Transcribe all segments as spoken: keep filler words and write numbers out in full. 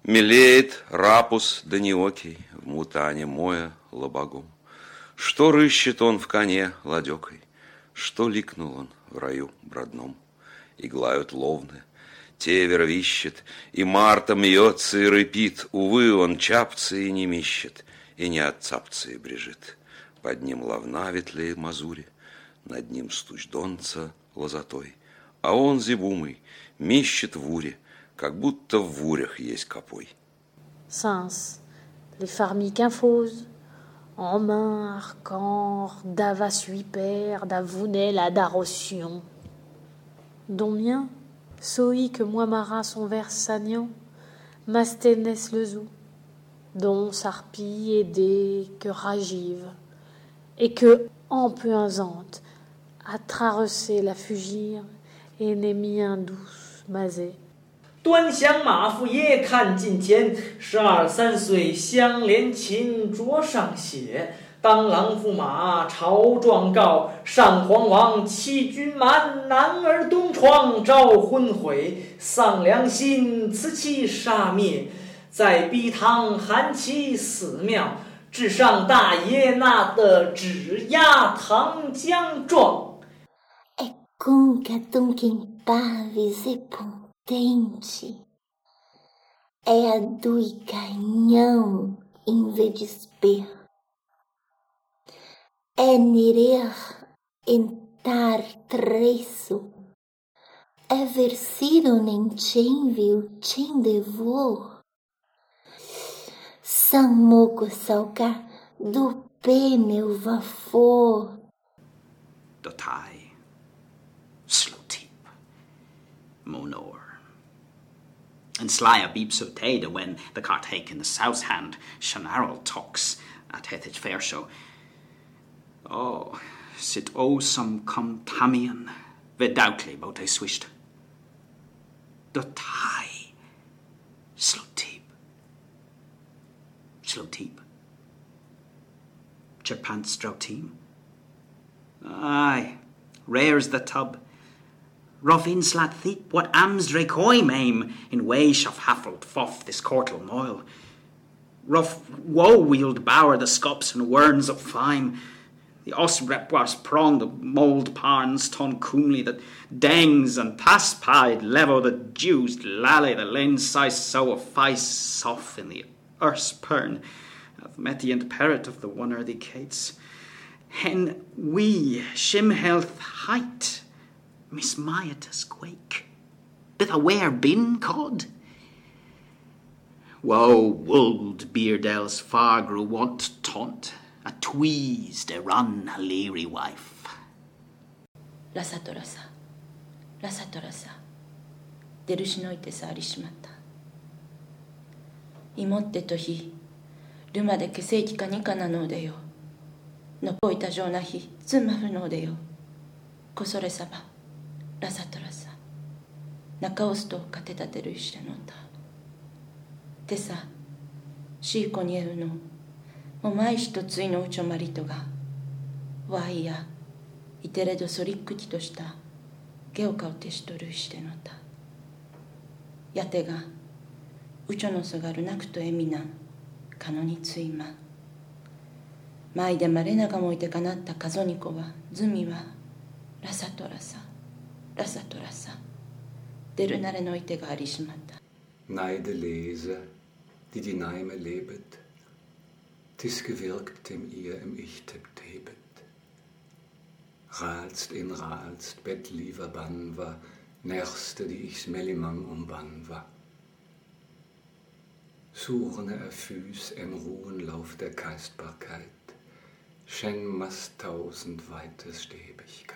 Мелеет рапус даниокий в мутане моя лобогом. Что рыщет он в коне ладекой, что ликнул он в раю бродном. Иглают ловны, тевер вищет, и Марта мьется и рыпит. Увы, он чапцы и не мищет, и не от цапцы брежит. Под ним ловна ветлее мазури, над ним стуч донца лозатой. А он зибумый мищет в уре, как будто в вурях есть копой. Sens, les pharmiques infoses, en main arcor, d'ava suiper, d'avounel à d'arotion. Dont mien, soi que moi mara son vers sagnant, masténès le zou, dont sarpie aidé que ragive, et que, empuisante, à traverser la fugir, et n'est mien douce mazé. 端详马夫爷看近前，十二三岁相连琴桌上写。当郎驸马朝状告，上皇王欺君瞒，男儿东床招昏悔。丧良心此妻杀灭，在逼堂含其寺庙。至上大爷那的指押唐江状。 E con dunque impavise potente, é a do canhão em vez de esper, é nerer entrar treço, é versido nem viu tem devor, samoco salgar do pé meu vapor. Dotai, Slotip, Monor. And Slya beep so teda when the cart hake in the south hand, Shanarl talks at Hethage Fair Show. Oh, sit oh some come tamian, vidoutly bout I swished. Dotai, Slotip, Slotip, Chirpant Strouteam. Aye, rare's the tub. Rough inslat thiep, what amsdre coy maim, in weish of haffled foff this courtl moil. Rough woe-wheeled bower the scups and werns of fime. The osrep was prong the mould parns ton coomly that dengs and paspide levo the juiced lally the lens size so of fice soft in the erse pern of metiant parrot of the one earthy cates. Hen we shim health height. Miss Myatus quake. Bith aware bin cod? Woe wold beardel's far grew want taunt, a tweezed a run a leery wife. Rasatorasa, Rasatorasa, derushinoite sa arishimata. Imotte to hi, ruma de keseiki ka nika na no de yo. No poita jona hi, tsumafu no de yo. Kosore saba. ラサトラサ中押すとかてたてるしてのたてさシーコにえうのお前一ついのうちょまりとがわいやいてれどそりっくきとしたゲオカをてしとるしてのたやてがうちょのそがるなくとえみなかのについままいでまれながもいてかなったかぞにこはずみはラサトラサRasa Torasa, der nare noite garishmata. Neide Leser, die die Neime lebet, tis gewirkt dem ihr im Ich tebet. Ralst in Ralst, Bett lieber Bann war, Nerste, die ich's Mellimang umbann war. Surne erfüß en Ruhenlauf der Keistbarkeit, Schen mast tausend weites Stäbigkeit.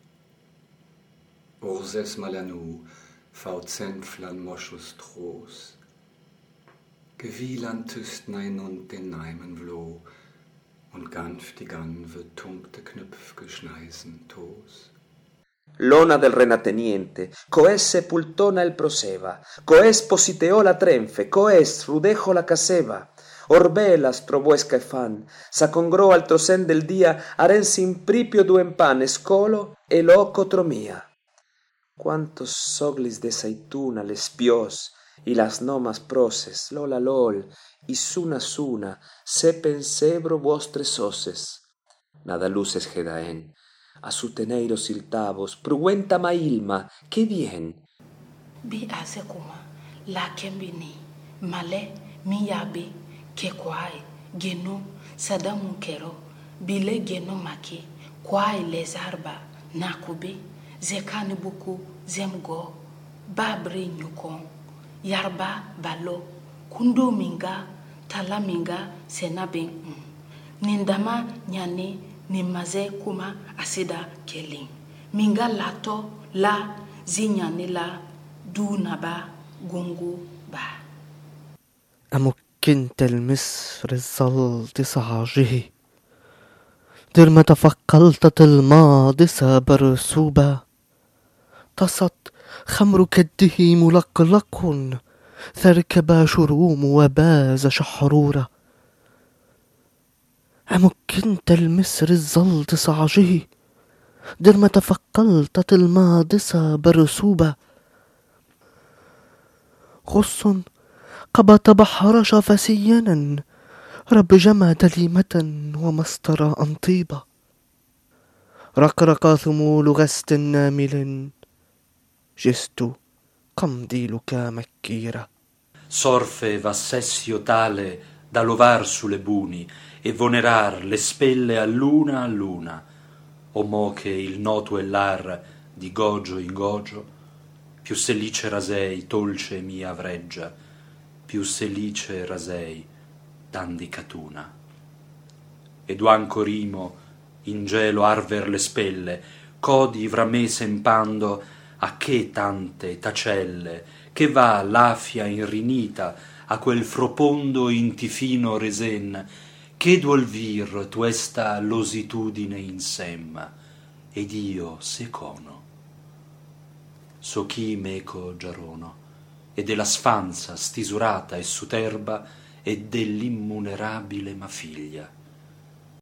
Urses malanu, fauzentflan moschus tros. Gewieland tüst nein und den Neimen vlo, und ganf die ganve tunkte knüpf geschneisen tos. Lona del renateniente, coes sepultona el proseva, coes positeo la trenfe, coes rudejo la caseva. Orbelas trobuesca e fan, s'acongro al trosen del dia, aren sin pripio duen pan, escolo e loco tromía. Cuántos soglis de aceituna les pios y las nomas proces, lola lol, y suna suna, se pensebro vostres oses. Nada luces gedaen, a su teneiros siltavos, pruenta mailma, qué bien. Bi ase kuma, la kembini, male, miyabi, kekwai, genu, sadamu kero, bile genu maki, kwai lezarba, nakubi, zekani buku, zemgo, babri nyukon, yarba balo, kundo minga, tala minga, senabin, nindama nyani, nimaze kuma asida kelin. Minga lato la zinyani la دونبا جونجو با أمكنت المصر الظل تصعجه درما تفقلت الماضسة برسوبة تصت خمر كده ملقلق ثركب شروم وباز شحرورة أمكنت المصر الظل تصعجه درما تفقلت الماضسة برسوبة غص قبط بحر شفسينا رب جمع دليمة ومسطر أنطيبة رقرق ثمول غست نامل gesto camdiluca macchiera. Sorfe vassessio tale da lovar sulle buni e vonerar le spelle a luna a luna, o mo che il noto ellar di gogio in gogio, più selice rasei tolce mia vreggia, più selice rasei dandicatuna. Ed anco rimo in gelo arver le spelle, codi vra me sempando a che tante tacelle, che va l'afia inrinita a quel fropondo intifino resen, che duol vir tuesta lositudine insemma, ed io secono. So chi meco giarono, e della sfanza stisurata e superba, e dell'immunerabile ma figlia.